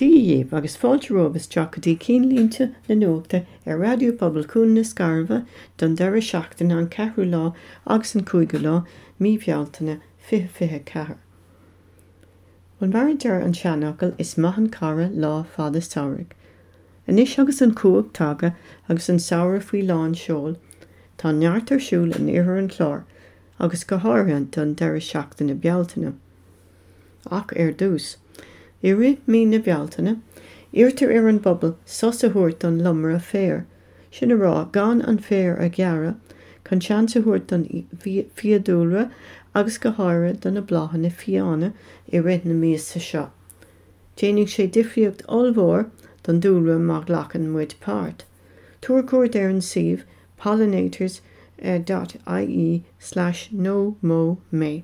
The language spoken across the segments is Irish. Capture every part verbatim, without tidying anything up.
Díomh agus fáilte robas teach go dtí cínlínte na nuachta ar radio Pobal Cúna na Scarva don deireadh seachtain an ceathrú lá agus an cúige lá míbhealtaine fiche fiche cethair. Bhfuil mar deir an seanachil is maithan cara lá fada samhraidh. Anis agus an cúig taga agus an saoire faoi lán seol, tá neart ar siúil an iarthar an chlár agus go háirithe don deireadh seachtain na bealtaine. Ach ar dús. I ri mí na bealtaine, irtar ar an bobbal sos a thuairt don lumra féir. Sin rá gan an féir a gheara, chun seans a thuairt don fiadúlra agus go háire don na blathan na fiána i réit na míos sa seo. Déanann sé difriocht olmhór don dúlra mag lachan muid páirt. Tuaircúirt ar an siomh pollinators dot I E slash no mo may.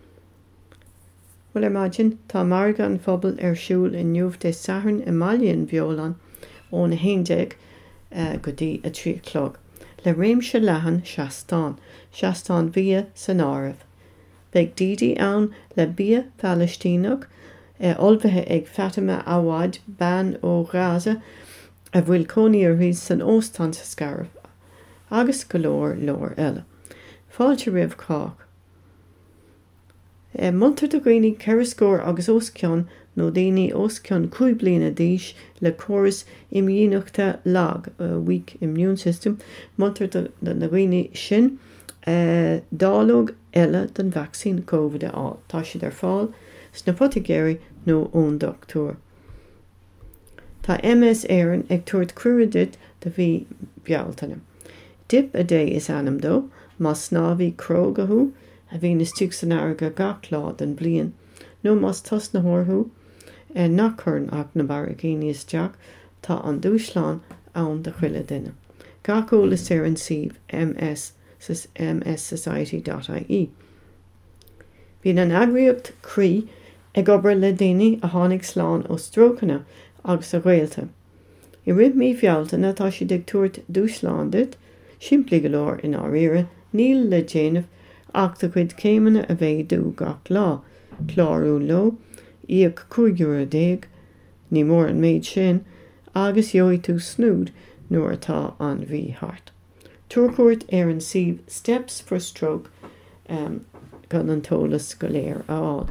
Well imagine tá marga an phobal ar siúil in nniuh de sathern i maileann bheolan ó na héindeag uh, go dtí a trí clog. Le réimse leathan seastán, seastán bia san áireamh. Beidh dídí ann le bia Palestínach uh, olbithe ag Fatima Awad ban ó Gaza a bhfuil cónaí rís san óstán sa scarabh, agus go leor leor eile. Fáilte roimh cách. E, Multar do ghaoine ceithre scór agus osceán nó daoine osceán cúig bliana d'aois le córas imdhíonacha lag, uh, weak immune system, multar do na ghaoine sin uh, dálóg eile don vaccine COVID á. Tá siad ar fáil sna potagéirí nó ón doctor. Tá M S éireann ag tuairt cruúradit de bhí bealtaine. Dip a day is anam dó, má snábhí crógathú, a bhí na stúg san airge gach lá den blian. nó más tos na hórthú, e nach churn ach na baragíní isteach, tá an dúsláán ann de chuile duine. Gach ólas ar an siomh M S, M S society dot I E. Bhín an agriocht crí ag obair le daoine a tháinig sláán ó strócanna agus a ghaeilta. I rib mí bhealtaine tá si ag tuairt dúsláandit, siimplí go leor in áiríre, níl le déanamh ach de chuid céimeanna a bheith dú gach lá, chlárú lo, íoc cúigiúr a déag, ní mór an méid sin, agus jói tú snúd nuair atá an bhí hart. Tuaircúirt ar an siomh Steps for Stroke um, gan an tólas go léir aáil.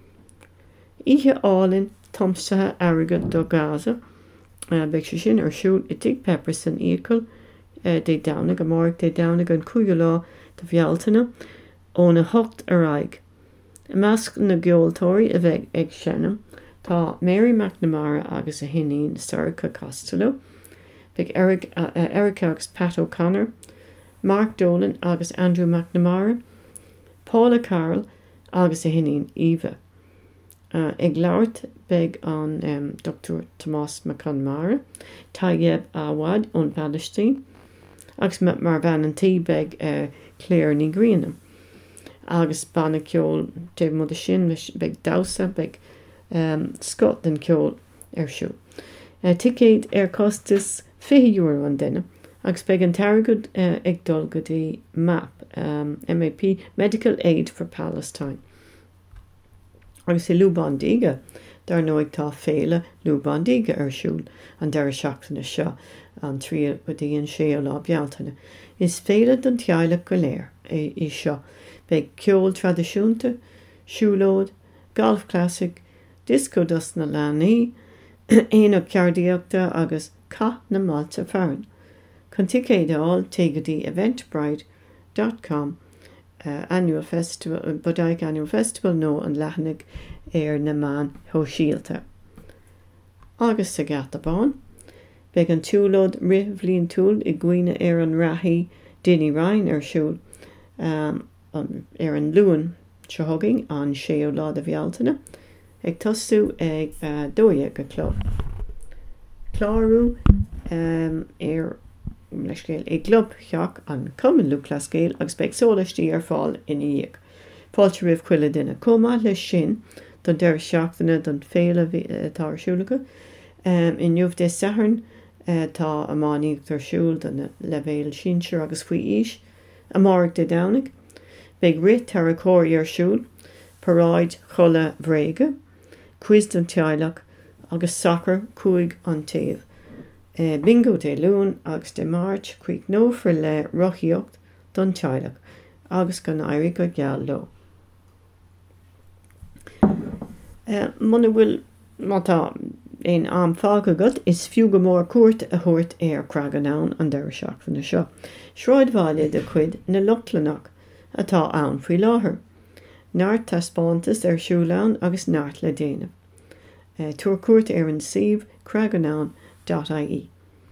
Ihe álinn tomstathe airgid do Gaza, uh, beidh sé sin ar siúl i dtí pepper san íocail, uh, dé damhnaigh go mórg dé damhnaigh an cúige lá do bhealtaine ó na hocht ar aig. I measc na geoltóirí a bheith ag seanam, tá Mary McNamara agus a hinnín Sarah Costello, beidh Eric, uh, uh, Eric agus Pat O'Connor, Mark Dolan agus Andrew McNamara, Paula Carroll agus a hinnín Eva. Uh, ag labhairt beidh an um, Doctor Tomás McConmara, Tayyab Awad ón Palestine, agus mar bhean an tí beidh uh, Claire ní Grianam. Agus banna ceol de mud sin beidh Dowsa beidh um, Scott den ceol ar siú. Uh, Ticéad ar costas fiche euro an duine, agus beidh an targad uh, ag dul go dtí MAP, um, M A P, Medical Aid for Palestine. Agus i Lúbándaige, dar nó ag tá féile Lúbándaige ar siúl an deir seachtainna seo an trí go dtíon sé lá bealtaine. Is féile don teaghlaigh go léir é i seo, beidh ceol tradiisiúnta, siúlód, golf classic, disco dus na leanaí, éanaach ceardaíochta agus ca na máilte fearn. Chun ticéad áil té go dtí eventbrite dot com uh, annual festival, uh, Bodaig annual festival nó an leithnig ar na man ho síalta. Agus sa gatabán, beidh an túlód rihblionn túl i gcuine ar an rathaí Dinny Ryan ar siúl um, um, ar an luan seogging an sé ó lá a bhealtaine, ag tosú ag uh, dóide go cló. Chlárú um, ar leiscéil ag glob cheach an cumann luclascéil agus beidh sólaistí ar fáil in íoc. Fáilte ribh chuile duine comá leis sin don deir seachtainna don féile tá arsúlacha. Um, in nniuh de sathern uh, tá amánaíocht arsúil don le bhéil sinsear agus faoi is, a mórg de damhnaigh, beidh rit ar a cóirí arsúil, paráid chola bhréige, cuis don teaghlaigh agus soccer cúig an taobh. Uh, bingo de lún agus de máirt chuig nófar le rochiíocht don teaghlach agus gan éirí go geall lo. Uh, Muna bhfuil mátá éon am fág agat is fiú go mór cuairt a thuirt ar Craigennán an deir seachtainna seo. Shráidbhaile de chuid na Luchtlanach atá ann faoi láthair. Náirt tá spántas ar siúlán agus náirt le déanamh. Uh, Tuair cuairt ar an sibh craigennán dot I E.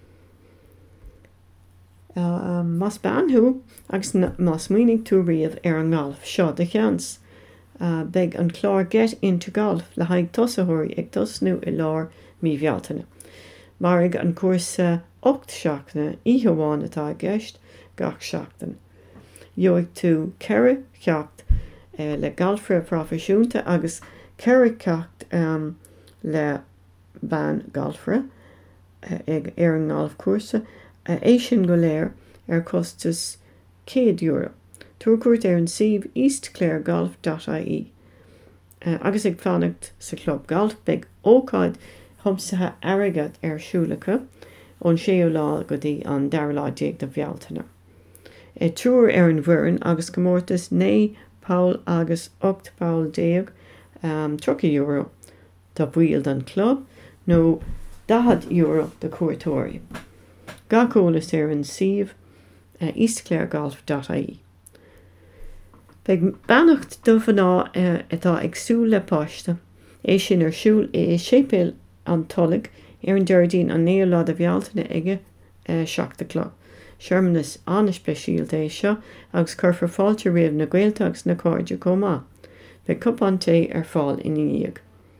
Uh, mas banthú agus mas muoinnig tú riamh ar an ngalf seo de cheans. Uh, beg an chlár get into golf le haig tosaitheoirí ag tosnú i lár míbhealtaine. Marig an cuasa ocht seachna ihamháin atá gceist gach seachtain. Joig tú ceithre ceacht uh, le galfra profisiúnta agus ceithre ceacht um, le ban galfra uh, ag ar an ngalf cuasa uh, é sin go léir ar costas céad euro. Tuair cuairt ar an sibh east clare golf dot I E. Uh, agus ag fannacht sa club golf beag ócáid thomsathe airgad ar siúlacha ón séú lá go dtí an deir lá déag de bhealtaine. E trúr ar an bhfoireann agus go mórtas né Paul agus ocht Paul déag um, trocha euro tá bhuiil den club nó dahad euro de cuairtóirí. Gacólas ar an sibh uh, east clare golf dot I E. Beag bannacht do fanná uh, atá ag súil le páiste, é sin ar siúil é sépéil an tollaigh ar an deirdín an néolá de bhealtaine aige uh, seachta cló. Seirmenas an speisialta é seo agus curfar fáilte riamh na Gaeltachts na cóide comá. Beag cup an té ar fáil in íag.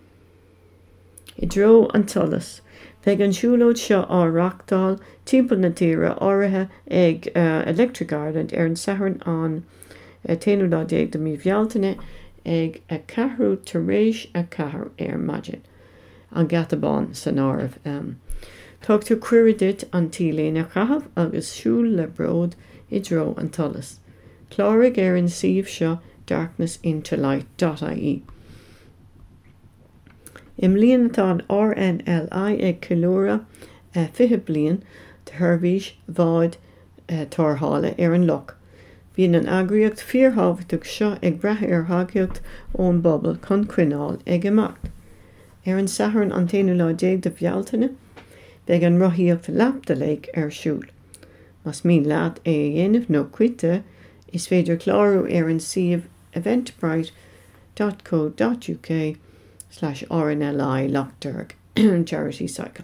I dro an tullas. Beag an siúlóid seo á Rockdal, timpeall na tíre áirithe ag uh, Electric Ireland ar an sathrann an Uh, téanú lá déag do míbhealtaine ag a cathrú tar rééis a cathr ar maidin an gatabán san áirimh. Um, Tug tú cuiridit an tíléna chahabh agus siúil le bród I dro an tullas. Chláirigh ar an sibh seo darkness into light dot I E. Im líon atá an R N L I ag cilúra uh, fiche bliain de thurbhís bháid uh, tarthála ar an loch. Bhíonn an agriocht fíorthabhachtach seo ag bratha ar thageocht ón bobal chun cuineáil ag imeacht. Ar an sathrann an téanú lá déag de bhealtaine, beag an rothaíocht leapta léig ar siúl. Mas mín leat é a dhéanamh nó cuite, is féidir chlárú ar an sibh eventbrite dot co dot U K slash R N L I Lochderg charity cycle.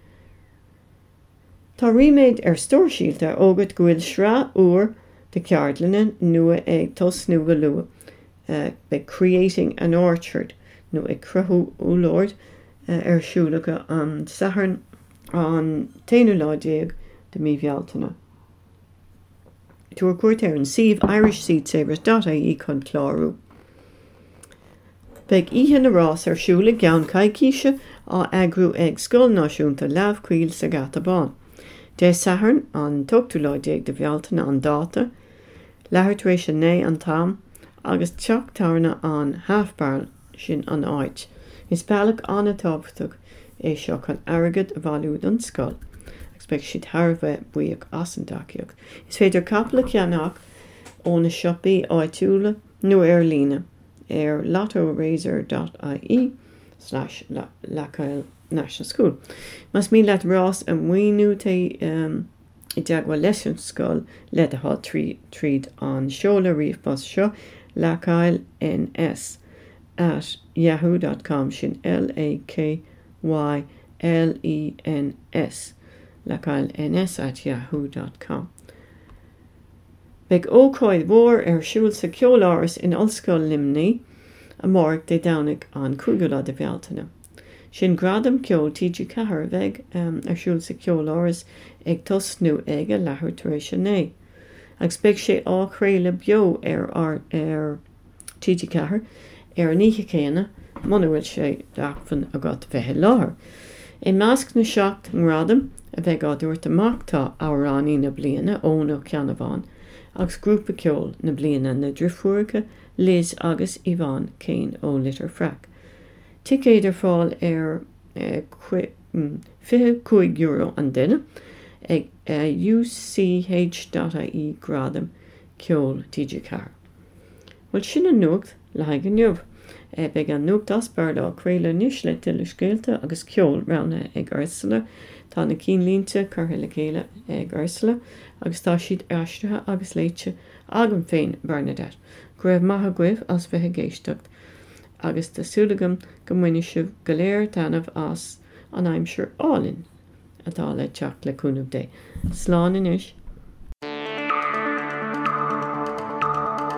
Tá riméid ar stórsíalta ógad go bhfuil srá uair de ceardlanna nua ag tosnú go lua, uh, be creating an orchard nó ag cruthú úlord uh, ar siúlacha an sathrann an téanú lá déag de míbhealtaine. Tuair cuairt ar an sibh Irish Seed Savers dot I E chun chlárú. Beag ihe na rás ar siúla geann caiiciise á agrú ag scoil náisiúnta leabhcuil sa gatabán. De sathrann an tuchtú lá déag de bhealtaine an dáta, leabhart rééis sin né an tam, agus teach tarna an halfbarrel sin an áit. Is bailach anna tábhachtach é seo chun airgid bhailiúd an scoil. Expect siad tharbheith buíoch as an daciach. Is féidir capla ceannach óna siopaí áitiúla nó ar lína ar lottorazor dot I E slash Lacail National School. Mas mí leat rás an muoinú té um, I deagha leis an scoil le a há tríd an seola riomhbos seo Lacail N S at yahoo dot com sin L A K Y L E N S Lacail N S at yahoo dot com. Beag ócáid mhór ar siúil sa ceoláras in Ollscoil Limnaí a mórg de dánach an cúgala de bhealtaine. Sin gradam ceol tíidir cethir bheith um, ar siúil sa ceoláras ag tosnú aige leathair tar éis sin né. Agus beag sé á chréile beo ar ar ar tíidir cethir ar an oíche chéine, muna bhfuil sé dachfan agat bheithe láthair. I measc na seacht an radam a bheith á dúirt amachta áránaí na bliana óna ceannaváin, agus grúpa ceol na bliana na drifúracha Liz agus Iván céin ó litir frac. Tic éidir fáil ar fi chuig euro an duine ag U C H dot I E gradam ceol tíide car. Well sin an nuacht le haig an neamh. Beg an nuacht asbar le chréile níos le tuile scéalta agus ceol ranna ag Ursula, tá na cín línte curtha le chéile ag Ursula, agus tá siad aistrithe agus léite agam féin Bernadette, go raibh maithe guibh as bheithe géisteacht, agus tásúlagam go mhaine sibh go léir taanamh as an aimsir álinn atá le teach le cúnamh dé. Slán inis.